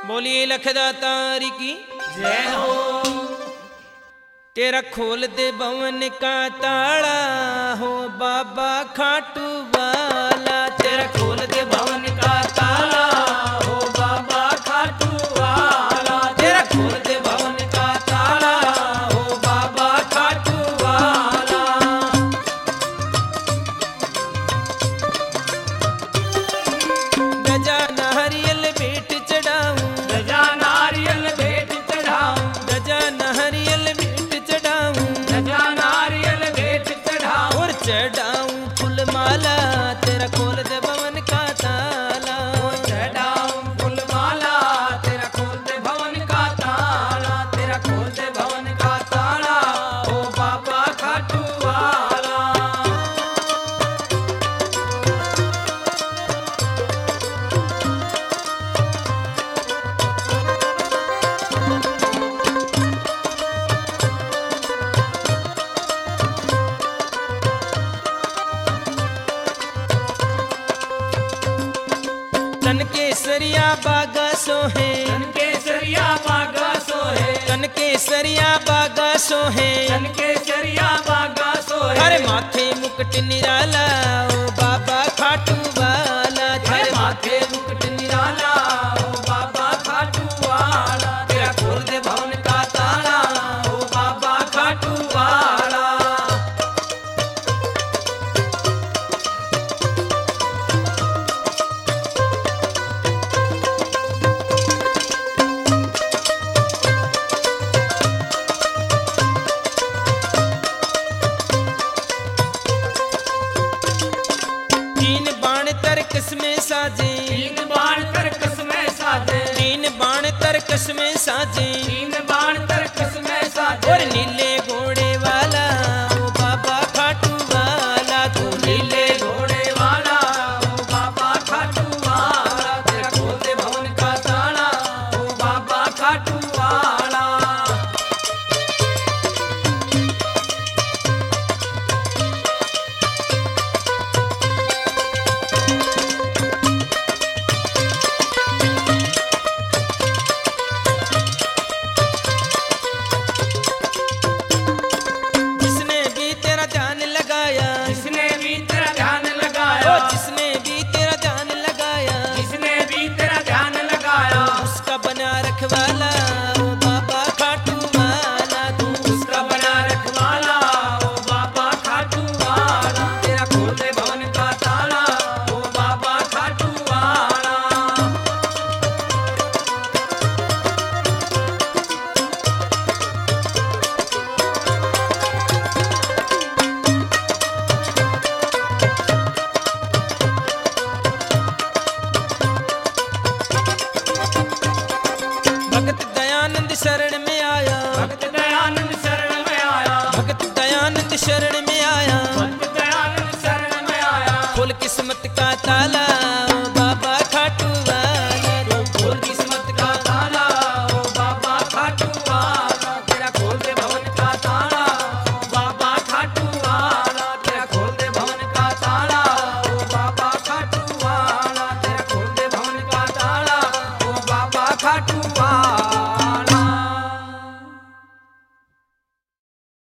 बोलिए लखदातारी की जय हो। तेरा खोल दे भवन का ताला हो बाबा खाटू वाला। तेरा खोल दे भवन का ताला हो बाबा खाटू वाला। तेरा खोल दे भवन का ताला हो बाबा खाटू वाला। गजा नारियल भेंट चढ़ाऊं, गजा नारियल भेंट चढ़ाऊं, गजा नारियल भेंट चढ़ाऊं, गजा नारियल भेंट चढ़ाऊं, और चढ़ाऊं फूल माला। तेरा खोल दे भवन का ताला, चढ़ाऊं फूल माला। तेरा खोल दे भवन का ताला, तेरा खोल दे भवन का ताला हो बाबा खाटू वाला। तन केसरिया बागा सोहे, तन केसरिया बागा सोहे, तन केसरिया बागा सोहे, तन केसरिया बागा सोहे। हरे माथे मुकुट निराला ओ बाबा खाटू वाला। हरे तेरे माथे मुकुट निराला हो बाबा खाटू वाला। तेरा खोल दे भवन का ताला हो बाबा खाटू वाला। तीन बाण तरकस में साजे, तीन बाण तरकस में साजे, तीन बाण तरकस में साजे, तीन बाण तरकस में साजे। और नीले घोड़े वाला ओ बाबा खाटू वाला। तू नीले घोड़े वाला हो बाबा खाटू वाला। तेरा खोल दे भवन का ताला हो बाबा खाटू वाला। जिसने भी तेरा ध्यान लगाया, जिसने भी तेरा ध्यान लगाया, ओ जिसने भी तेरा ध्यान लगाया, जिसने भी तेरा ध्यान लगाया, उसका बना रखवाला ओ बाबा खाटू वाला। तू उसका बना रखवाला हो बाबा खाटू वाला। तेरा खोल दे भवन का ताला हो बाबा खाटू वाला। भगत दयानंद शरण में आया, भक्त दयानंद शरण में आया, भगत दयानंद शरण में आया, भक्त दयानंद शरण में आया। खोल किस्मत का ताला